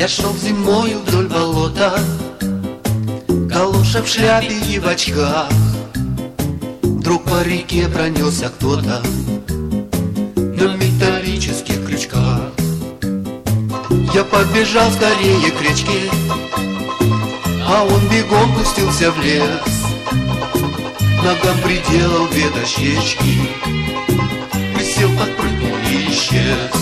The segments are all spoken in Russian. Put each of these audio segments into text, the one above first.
Я шел зимою вдоль болота, калоша в шляпе и в очках. Вдруг по реке пронесся кто-то на металлических крючках. Я побежал скорее к речке, а он бегом пустился в лес. Ногам приделал две дощечки, присел, подпрыгнул и исчез.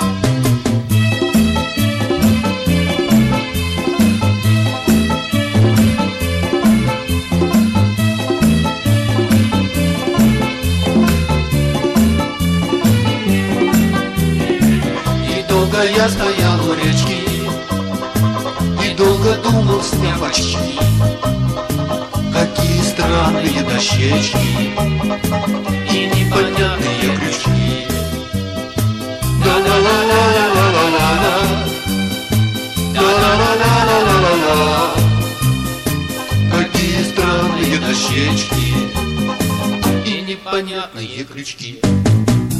И долго я стоял у речки, и долго думал, сняв очки. Какие странные дощечки и непонятные крючки. Да-ла-ла-ла-ла-ла-ла-ла, да-ла-ла-ла-ла-ла-ла. Какие странные дощечки и непонятные крючки.